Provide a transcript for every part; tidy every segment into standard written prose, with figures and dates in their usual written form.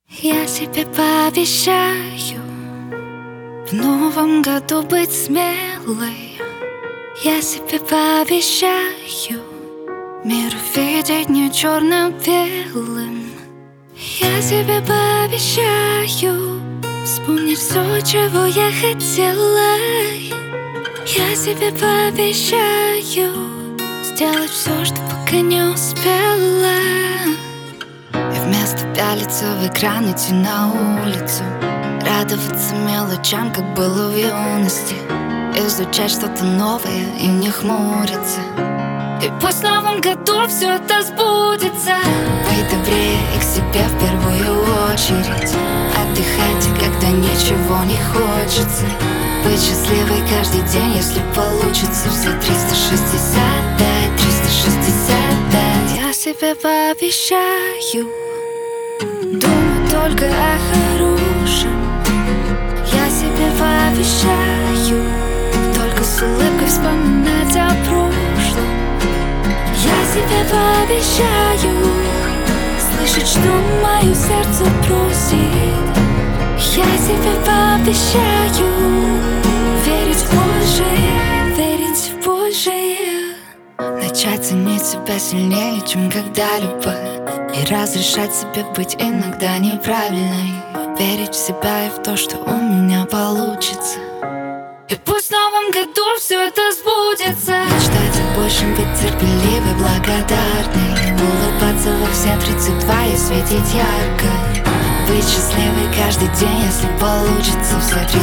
Я себе пообещаю в новом году быть смелой. Я себе пообещаю мир видеть не черно-белым. Я себе пообещаю вспомнить все, чего я хотела. Я себе пообещаю сделать все, что пока не успела. И вместо пялиться в экран идти на улицу, радоваться мелочам, как было в юности, изучать что-то новое и не хмуриться. И пусть в новом году все это сбудется. Быть добрее и к себе в первую очередь. Отдыхайте, когда ничего не хочется. Быть счастливой каждый день, если получится. Все 365, 365. Я себе пообещаю думать только о хорошем. Я себе пообещаю только с улыбкой вспоминать о прошлом. Я себе пообещаю слышать, что мое сердце просит. Я себе пообещаю верить в большее, верить в большее. Начать ценить себя сильнее, чем когда-либо, и разрешать себе быть иногда неправильной. Верить в себя и в то, что у меня получится. И пусть в новом году все это сбудется. Мечтать о большем, быть терпеливой, благодарной, улыбаться во все 32 и светить ярко. Быть счастливой каждый день, если получится. Все 365,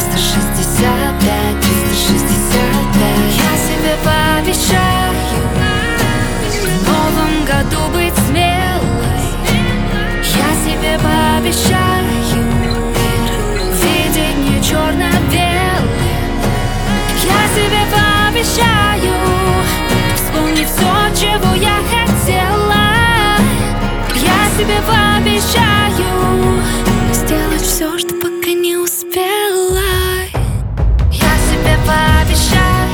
365. Я себе пообещаю в новом году быть смелой. Я себе пообещаю мир видеть не черно-белым. Я себе пообещаю вспомнить все, чего я хотела. Я себе пообещаю сделать все, что пока не успела. Я себе пообещаю,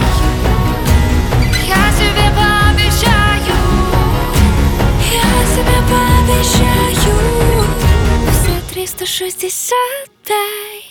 я себе пообещаю, я себе пообещаю все 365.